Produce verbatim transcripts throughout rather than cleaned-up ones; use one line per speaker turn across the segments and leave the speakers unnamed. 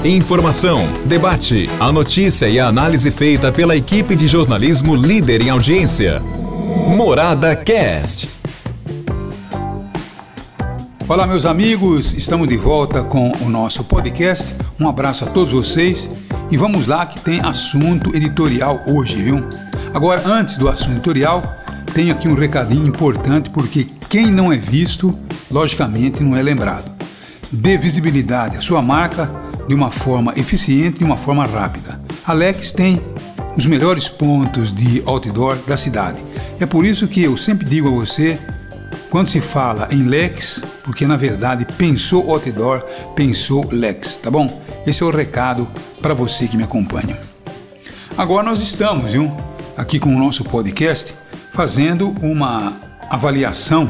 Informação, debate, a notícia e a análise feita pela equipe de jornalismo líder em audiência. Morada Cast.
Olá, meus amigos, estamos de volta com o nosso podcast. Um abraço a todos vocês e vamos lá que tem assunto editorial hoje, viu? Agora, antes do assunto editorial, tenho aqui um recadinho importante porque quem não é visto, logicamente não é lembrado. Dê visibilidade à sua marca de uma forma eficiente, de uma forma rápida. A Lex tem os melhores pontos de outdoor da cidade. É por isso que eu sempre digo a você, quando se fala em Lex, porque na verdade pensou outdoor, pensou Lex, tá bom? Esse é o recado para você que me acompanha. Agora nós estamos, viu, aqui com o nosso podcast, fazendo uma avaliação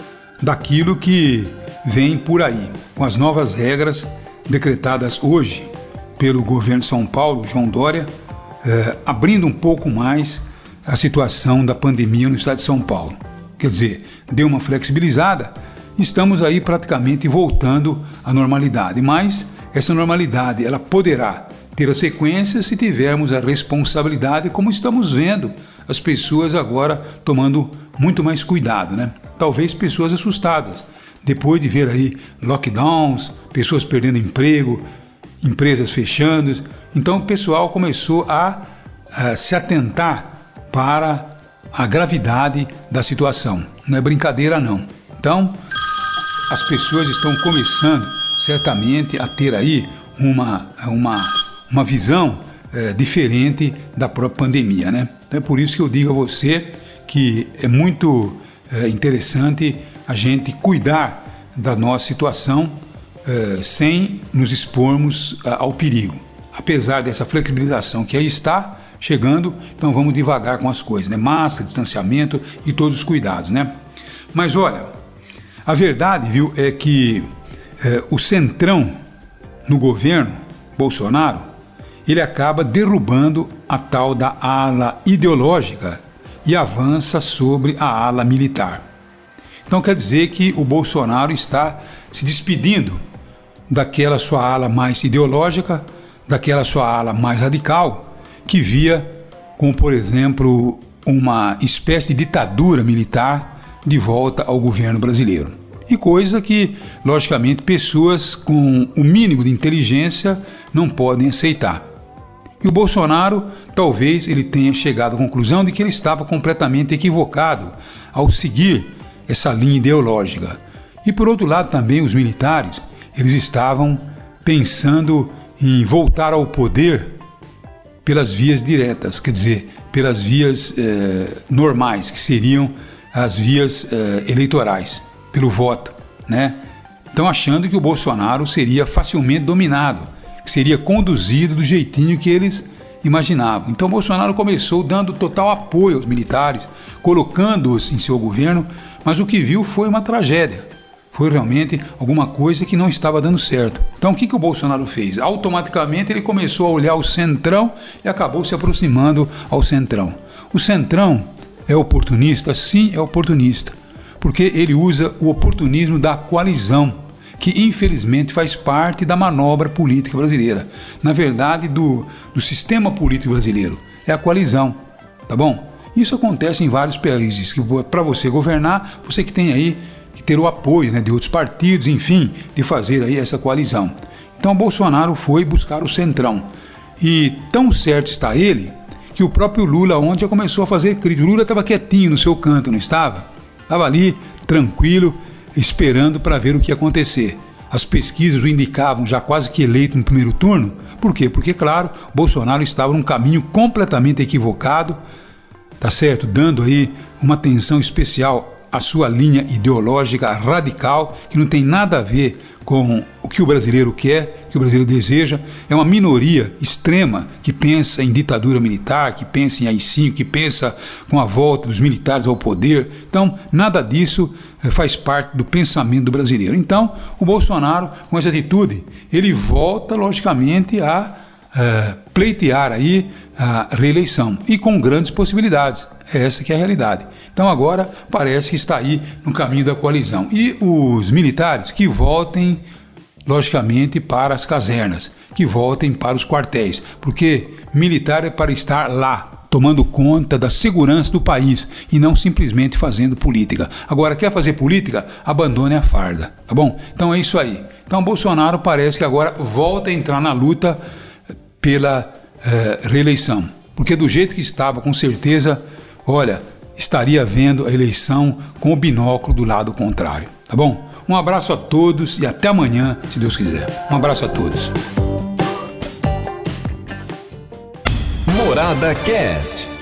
daquilo que vem por aí, com as novas regras decretadas hoje pelo governo de São Paulo, João Dória, eh, abrindo um pouco mais a situação da pandemia no estado de São Paulo. Quer dizer, deu uma flexibilizada, estamos aí praticamente voltando à normalidade, mas essa normalidade ela poderá ter a sequência se tivermos a responsabilidade, como estamos vendo as pessoas agora tomando muito mais cuidado, né? Talvez pessoas assustadas, depois de ver aí lockdowns, pessoas perdendo emprego, empresas fechando. Então o pessoal começou a, a se atentar para a gravidade da situação. Não é brincadeira não. Então as pessoas estão começando certamente a ter aí uma, uma, uma visão é, diferente da própria pandemia, né? Então é por isso que eu digo a você que é muito é, interessante a gente cuidar da nossa situação eh, sem nos expormos eh, ao perigo. Apesar dessa flexibilização que aí está chegando, então vamos devagar com as coisas, né? Máscara, distanciamento e todos os cuidados, né? Mas olha, a verdade, viu, é que eh, o centrão no governo, Bolsonaro, ele acaba derrubando a tal da ala ideológica e avança sobre a ala militar. Então quer dizer que o Bolsonaro está se despedindo daquela sua ala mais ideológica, daquela sua ala mais radical, que via como, por exemplo, uma espécie de ditadura militar de volta ao governo brasileiro. E coisa que, logicamente, pessoas com o mínimo de inteligência não podem aceitar. E o Bolsonaro, talvez ele tenha chegado à conclusão de que ele estava completamente equivocado ao seguir essa linha ideológica. E por outro lado também os militares, eles estavam pensando em voltar ao poder pelas vias diretas, quer dizer, pelas vias eh, normais, que seriam as vias eh, eleitorais, pelo voto, né? Então achando que o Bolsonaro seria facilmente dominado, que seria conduzido do jeitinho que eles imaginavam. Então Bolsonaro começou dando total apoio aos militares, colocando-os em seu governo, mas o que viu foi uma tragédia, foi realmente alguma coisa que não estava dando certo. Então o que, que o Bolsonaro fez? Automaticamente ele começou a olhar o centrão e acabou se aproximando ao centrão. O centrão é oportunista? Sim, é oportunista, porque ele usa o oportunismo da coalizão, que infelizmente faz parte da manobra política brasileira. Na verdade, do, do sistema político brasileiro, é a coalizão, tá bom? Isso acontece em vários países, que para você governar, você que tem aí que ter o apoio, né, de outros partidos, enfim, de fazer aí essa coalizão. Então Bolsonaro foi buscar o centrão. E tão certo está ele, que o próprio Lula ontem já começou a fazer crítica. O Lula estava quietinho no seu canto, não estava? Estava ali, tranquilo, esperando para ver o que ia acontecer. As pesquisas o indicavam já quase que eleito no primeiro turno. Por quê? Porque, claro, Bolsonaro estava num caminho completamente equivocado, tá certo? Dando aí uma atenção especial à sua linha ideológica radical, que não tem nada a ver com o que o brasileiro quer, que o brasileiro deseja. É uma minoria extrema que pensa em ditadura militar, que pensa em A I cinco, que pensa com a volta dos militares ao poder. Então, nada disso faz parte do pensamento do brasileiro. Então, o Bolsonaro, com essa atitude, ele volta, logicamente, a uh, pleitear aí a reeleição e com grandes possibilidades. Essa que é a realidade. Então agora parece que está aí no caminho da coalizão. E os militares que voltem logicamente para as casernas, que voltem para os quartéis, porque militar é para estar lá, tomando conta da segurança do país e não simplesmente fazendo política. Agora, quer fazer política? Abandone a farda, tá bom? Então é isso aí. Então Bolsonaro parece que agora volta a entrar na luta pela eh, reeleição, porque do jeito que estava, com certeza, olha, estaria vendo a eleição com o binóculo do lado contrário, tá bom? Um abraço a todos e até amanhã, se Deus quiser. Um abraço a todos.
Morada Cast.